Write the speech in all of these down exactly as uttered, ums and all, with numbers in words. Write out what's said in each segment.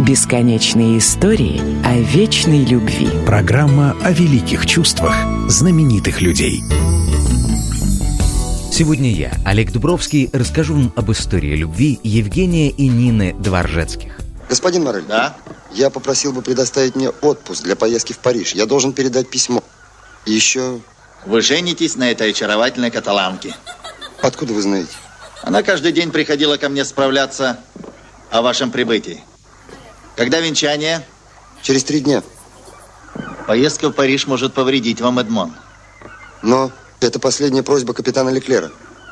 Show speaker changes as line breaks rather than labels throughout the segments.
Бесконечные истории о вечной любви.
Программа о великих чувствах знаменитых людей.
Сегодня я, Олег Дубровский, расскажу вам об истории любви Евгения и Нины Дворжецких.
Господин Морель,
да?
Я попросил бы предоставить мне отпуск для поездки в Париж. Я должен передать письмо. И еще...
Вы женитесь на этой очаровательной каталанке.
Откуда вы знаете?
Она каждый день приходила ко мне справляться о вашем прибытии. Когда венчание?
Через три дня.
Поездка в Париж может повредить вам, Эдмон.
Но это последняя просьба капитана Леклера.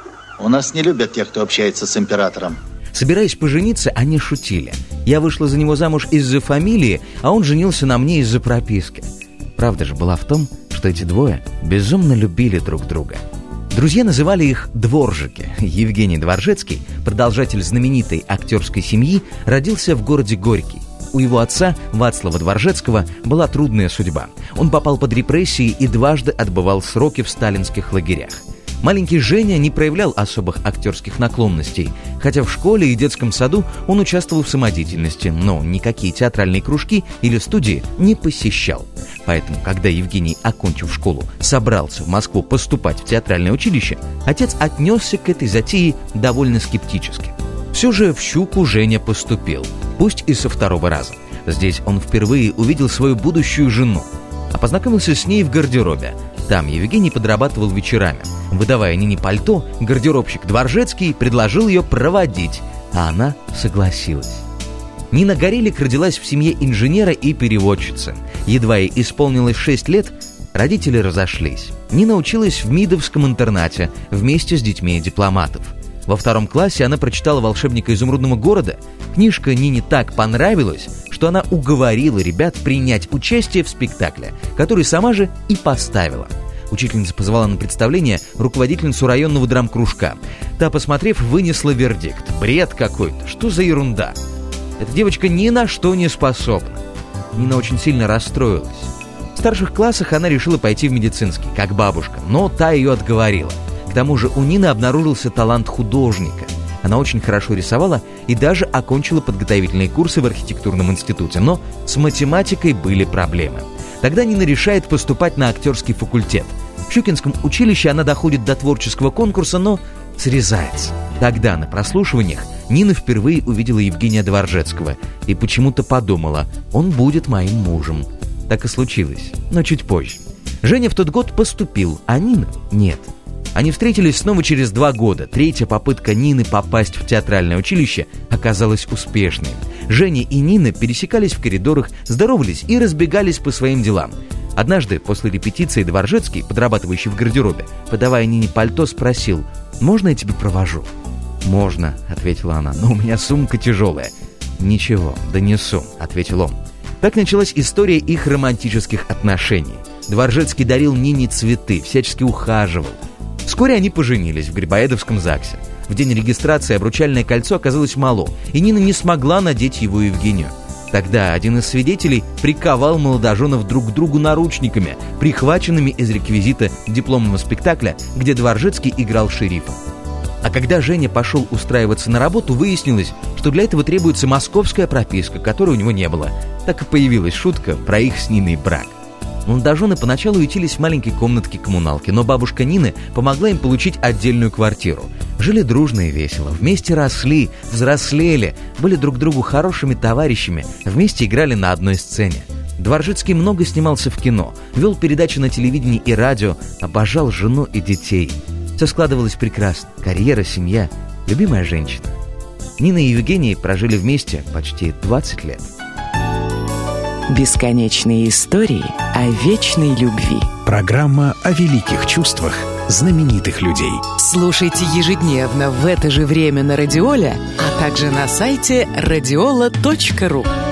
У нас не любят тех, кто общается с императором.
Собираясь пожениться, они шутили. Я вышла за него замуж из-за фамилии, а он женился на мне из-за прописки. Правда же была в том, что эти двое безумно любили друг друга. Друзья называли их дворжики. Евгений Дворжецкий, продолжатель знаменитой актерской семьи, родился в городе Горький. У его отца, Вацлава Дворжецкого, была трудная судьба. Он попал под репрессии и дважды отбывал сроки в сталинских лагерях. Маленький Женя не проявлял особых актерских наклонностей, хотя в школе и детском саду он участвовал в самодеятельности, но никакие театральные кружки или студии не посещал. Поэтому, когда Евгений, окончив школу, собрался в Москву поступать в театральное училище, отец отнесся к этой затее довольно скептически. Все же в «Щуку» Женя поступил, пусть и со второго раза. Здесь он впервые увидел свою будущую жену, а познакомился с ней в гардеробе. Там Евгений подрабатывал вечерами. Выдавая Нине пальто, гардеробщик Дворжецкий предложил ее проводить, а она согласилась. Нина Горелик родилась в семье инженера и переводчицы. Едва ей исполнилось шесть лет, родители разошлись. Нина училась в МИДовском интернате вместе с детьми дипломатов. Во втором классе она прочитала «Волшебника изумрудного города». Книжка Нине так понравилась, что она уговорила ребят принять участие в спектакле, который сама же и поставила. Учительница позвала на представление руководительницу районного драмкружка. Та, посмотрев, вынесла вердикт: бред какой-то, что за ерунда. Эта девочка ни на что не способна. Нина очень сильно расстроилась. В старших классах она решила пойти в медицинский, как бабушка, но та ее отговорила. К тому же у Нины обнаружился талант художника. Она очень хорошо рисовала и даже окончила подготовительные курсы в архитектурном институте, но с математикой были проблемы. Тогда Нина решает поступать на актерский факультет. В Щукинском училище она доходит до творческого конкурса, но срезается. Тогда на прослушиваниях Нина впервые увидела Евгения Дворжецкого и почему-то подумала: он будет моим мужем. Так и случилось, но чуть позже. Женя в тот год поступил, а Нина нет. Они встретились снова через два года. Третья попытка Нины попасть в театральное училище оказалась успешной. Женя и Нина пересекались в коридорах, здоровались и разбегались по своим делам. Однажды после репетиции Дворжецкий, подрабатывающий в гардеробе, подавая Нине пальто, спросил: «Можно я тебя провожу?» «Можно», — ответила она, — «но у меня сумка тяжелая». «Ничего, донесу», — ответил он. Так началась история их романтических отношений. Дворжецкий дарил Нине цветы, всячески ухаживал. Вскоре они поженились в Грибоедовском ЗАГСе. В день регистрации обручальное кольцо оказалось мало, и Нина не смогла надеть его Евгению. Тогда один из свидетелей приковал молодоженов друг к другу наручниками, прихваченными из реквизита дипломного спектакля, где Дворжецкий играл шерифа. А когда Женя пошел устраиваться на работу, выяснилось, что для этого требуется московская прописка, которой у него не было. Так и появилась шутка про их с Ниной брак. Молодожены поначалу ютились в маленькой комнатке коммуналки, но бабушка Нины помогла им получить отдельную квартиру. Жили дружно и весело, вместе росли, взрослели, были друг другу хорошими товарищами, вместе играли на одной сцене. Дворжецкий много снимался в кино, вел передачи на телевидении и радио, обожал жену и детей. Все складывалось прекрасно: карьера, семья, любимая женщина. Нина и Евгений прожили вместе почти двадцать лет.
Бесконечные истории о вечной любви.
Программа о великих чувствах знаменитых людей.
Слушайте ежедневно в это же время на Радиоле, а также на сайте радиола точка ру.